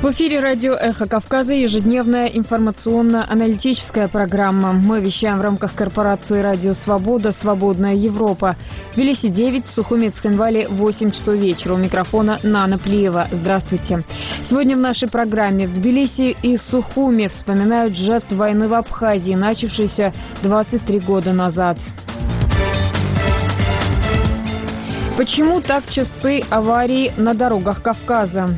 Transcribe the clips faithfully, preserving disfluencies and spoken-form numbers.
В эфире радио «Эхо Кавказа» ежедневная информационно-аналитическая программа. Мы вещаем в рамках корпорации «Радио Свобода. Свободная Европа». В Тбилиси девять, в Сухуми и Цхинвале восемь часов вечера. У микрофона Нана Плиева. Здравствуйте. Сегодня в нашей программе в Тбилиси и Сухуми вспоминают жертв войны в Абхазии, начавшейся двадцать три года назад. Почему так часты аварии на дорогах Кавказа?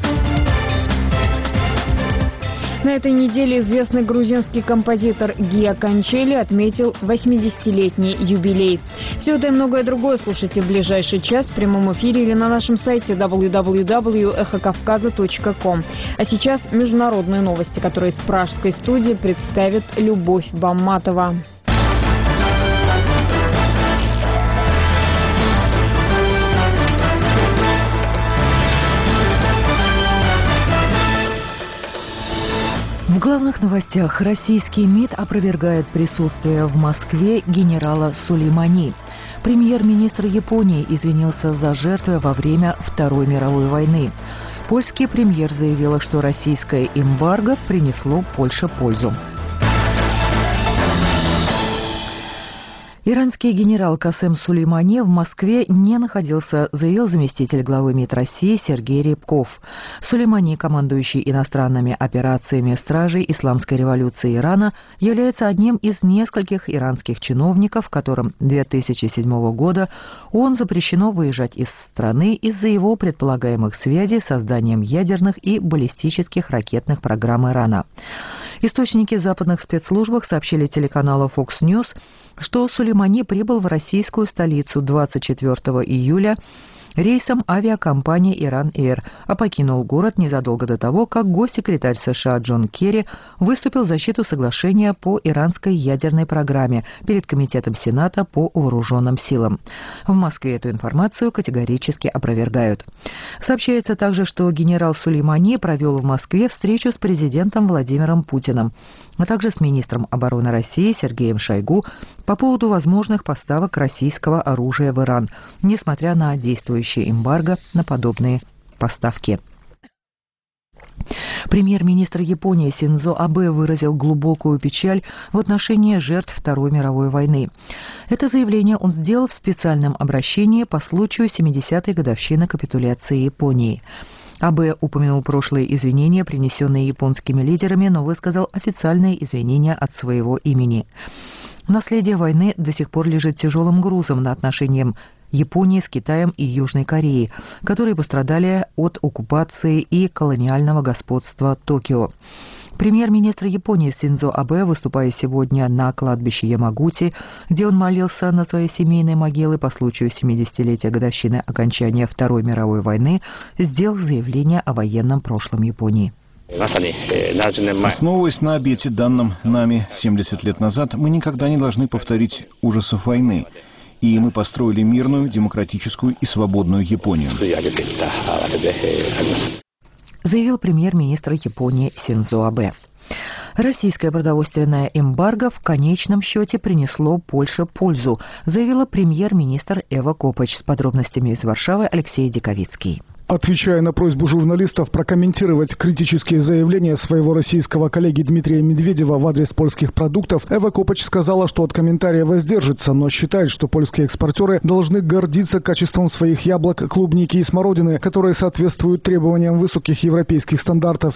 На этой неделе известный грузинский композитор Гия Кончели отметил восьмидесятилетний юбилей. Все это и многое другое слушайте в ближайший час в прямом эфире или на нашем сайте дабл ю дабл ю дабл ю точка эхо кавказа точка ком. А сейчас международные новости, которые из пражской студии представит Любовь Бамматова. В главных новостях российский МИД опровергает присутствие в Москве генерала Сулеймани. Премьер-министр Японии извинился за жертвы во время Второй мировой войны. Польский премьер заявил, что российское эмбарго принесло Польше пользу. Иранский генерал Касем Сулеймани в Москве не находился, заявил заместитель главы МИД России Сергей Рябков. Сулеймани, командующий иностранными операциями стражей Исламской революции Ирана, является одним из нескольких иранских чиновников, которым две тысячи седьмого года ООН запрещено выезжать из страны из-за его предполагаемых связей с созданием ядерных и баллистических ракетных программ Ирана. Источники в западных спецслужбах сообщили телеканалу Fox News, что Сулеймани прибыл в российскую столицу двадцать четвёртого июля рейсом авиакомпании «Иран Эйр», а покинул город незадолго до того, как госсекретарь США Джон Керри выступил в защиту соглашения по иранской ядерной программе перед Комитетом Сената по вооруженным силам. В Москве эту информацию категорически опровергают. Сообщается также, что генерал Сулеймани провел в Москве встречу с президентом Владимиром Путиным, а также с министром обороны России Сергеем Шойгу по поводу возможных поставок российского оружия в Иран, несмотря на действующие эмбарго на подобные поставки. Премьер-министр Японии Синдзо Абэ выразил глубокую печаль в отношении жертв Второй мировой войны. Это заявление он сделал в специальном обращении по случаю семидесятой годовщины капитуляции Японии. Абэ упомянул прошлые извинения, принесенные японскими лидерами, но высказал официальные извинения от своего имени. Наследие войны до сих пор лежит тяжелым грузом на отношениях Японии с Китаем и Южной Кореей, которые пострадали от оккупации и колониального господства Токио. Премьер-министр Японии Синдзо Абэ, выступая сегодня на кладбище Ямагути, где он молился на своей семейной могиле по случаю семидесятилетия годовщины окончания Второй мировой войны, сделал заявление о военном прошлом Японии. Основываясь на обете, данном нами семьдесят лет назад, мы никогда не должны повторить ужасов войны. И мы построили мирную, демократическую и свободную Японию. Заявил премьер-министр Японии Синдзо Абэ. Российское продовольственное эмбарго в конечном счете принесло Польше пользу, заявила премьер-министр Эва Копач. С подробностями из Варшавы Алексей Диковицкий. Отвечая на просьбу журналистов прокомментировать критические заявления своего российского коллеги Дмитрия Медведева в адрес польских продуктов, Эва Копач сказала, что от комментария воздержится, но считает, что польские экспортеры должны гордиться качеством своих яблок, клубники и смородины, которые соответствуют требованиям высоких европейских стандартов.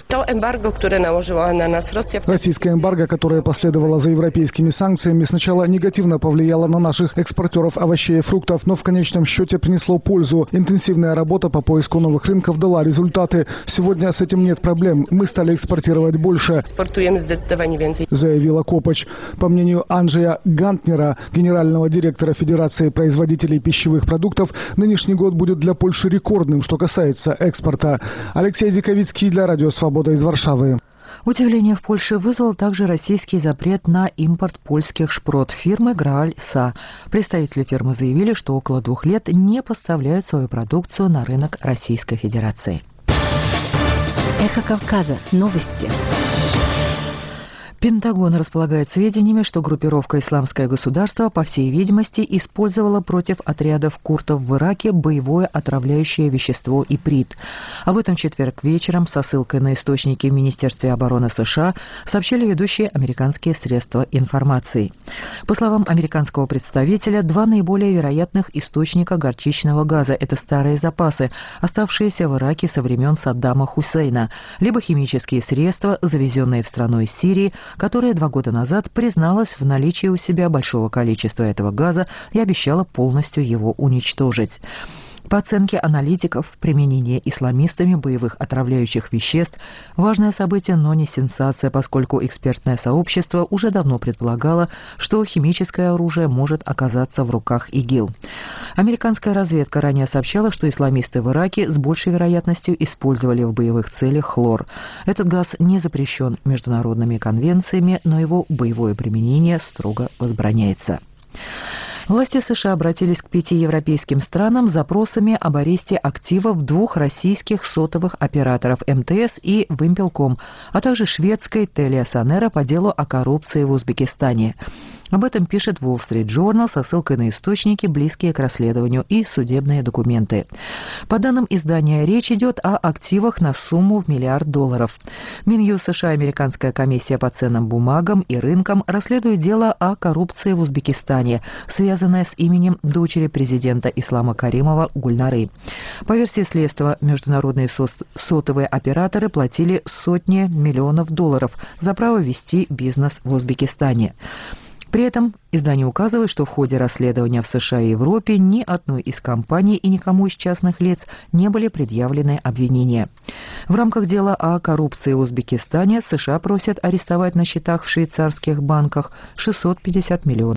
Российская эмбарго, которая последовала за европейскими санкциями, сначала негативно повлияла на наших экспортеров овощей и фруктов, но в конечном счете принесло пользу. Интенсивная работа по поиску новых рынков дала результаты. Сегодня с этим нет проблем. Мы стали экспортировать больше, заявила Копач. По мнению Анджея Гантнера, генерального директора Федерации производителей пищевых продуктов, нынешний год будет для Польши рекордным, что касается экспорта. Алексей Диковицкий для Радио Свобода из Варшавы. Удивление в Польше вызвал также российский запрет на импорт польских шпрот фирмы Грааль Са. Представители фирмы заявили, что около двух лет не поставляют свою продукцию на рынок Российской Федерации. Эхо Кавказа. Новости. Пентагон располагает сведениями, что группировка «Исламское государство», по всей видимости, использовала против отрядов курдов в Ираке боевое отравляющее вещество иприт. Об этом в четверг вечером со ссылкой на источники в Министерстве обороны США сообщили ведущие американские средства информации. По словам американского представителя, два наиболее вероятных источника горчичного газа – это старые запасы, оставшиеся в Ираке со времен Саддама Хусейна, либо химические средства, завезенные в страну из Сирии, которая два года назад призналась в наличии у себя большого количества этого газа и обещала полностью его уничтожить. По оценке аналитиков, применение исламистами боевых отравляющих веществ – важное событие, но не сенсация, поскольку экспертное сообщество уже давно предполагало, что химическое оружие может оказаться в руках ИГИЛ. Американская разведка ранее сообщала, что исламисты в Ираке с большей вероятностью использовали в боевых целях хлор. Этот газ не запрещен международными конвенциями, но его боевое применение строго возбраняется. Власти США обратились к пяти европейским странам с запросами об аресте активов двух российских сотовых операторов эм тэ эс и Вимпелком, а также шведской TeliaSonera по делу о коррупции в Узбекистане. Об этом пишет Wall Street Journal со ссылкой на источники, близкие к расследованию, и судебные документы. По данным издания, речь идет о активах на сумму в миллиард долларов. Минюст США и Американская комиссия по ценным бумагам и рынкам расследует дело о коррупции в Узбекистане, связанное с именем дочери президента Ислама Каримова Гульнары. По версии следствия, международные сотовые операторы платили сотни миллионов долларов за право вести бизнес в Узбекистане. При этом издание указывает, что в ходе расследования в США и Европе ни одной из компаний и никому из частных лиц не были предъявлены обвинения. В рамках дела о коррупции в Узбекистане США просят арестовать на счетах в швейцарских банках шестьсот пятьдесят миллионов